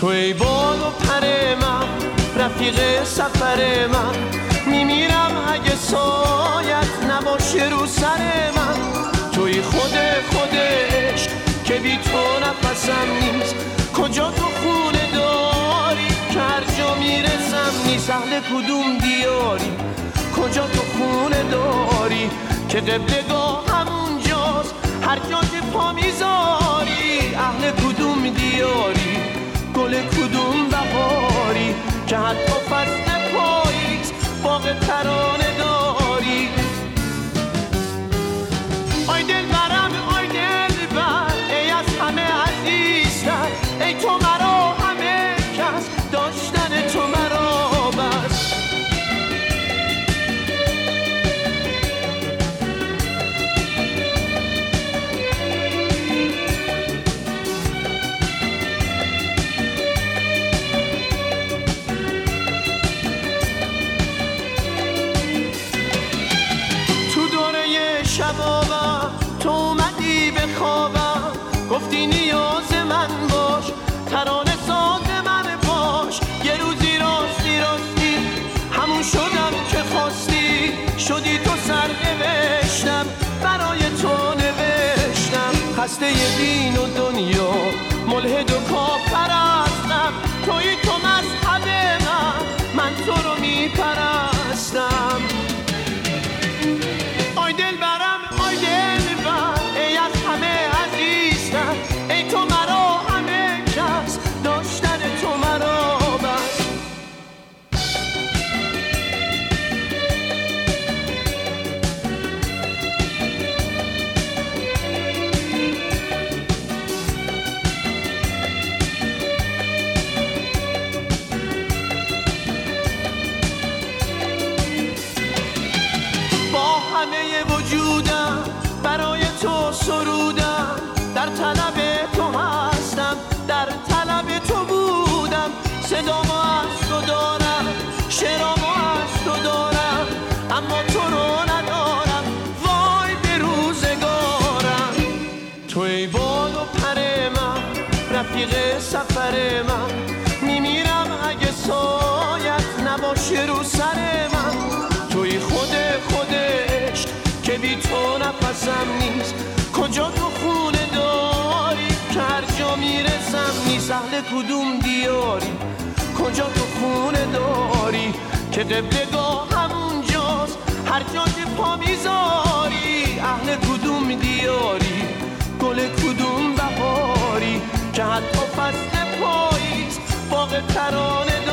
توی بال و پر من، رفیق سفر من، میمیرم اگه سایت نباشه رو سر من. توی خودش که بی تو نفسم نیست، کجا تو خونه داری که هر جا میرسم نیست. اهل کدوم دیاری، کجا تو خونه داری که قبلگاه همونجاست هر جا که پا میذاری. اهل کدوم دیاری، گل کدوم بهاری که حتی فصل پاییز باغ ترانه داری. آی دل برم، آی دل بر، ای از همه عزیزتر، ای تو مرا همه کس، داشتن تو مرا بس. شبابم تو اومدی به خوابم، گفتی نیاز من باش، ترانه ساز من باش. یه روزی راستی همون شدم که خواستی، شدی تو سرنوشتم برای تو نوشتم. خسته دین و دنیا، ملحد و کافر هستم، توی تو مذهب من تو رو میپرستم. آی دل برم، آی دل بر، ای از همه عزیزتر، ای تو مرا همه کس، داشتن تو مرا بس. با همه وجودم برای تو سرودم، در طلب تو هستم، در طلب تو بودم. صدامو از تو دارم، شعرامو از تو دارم، اما تو رو ندارم، وای به روزگارم. توی بال و پر من، رفیق سفر من، میمیرم اگه سایت نباشه رو سر من. توی خودش که بی تو نفسم نیست، کجا تو خونه داری که هر جا میرسم نیست. اهل کدوم دیاری، کجا تو خونه داری که قبلگاه همونجاست هر جا که پا میذاری. اهل کدوم دیاری، گل کدوم بهاری که حتی فصل پاییز باغ ترانه داری.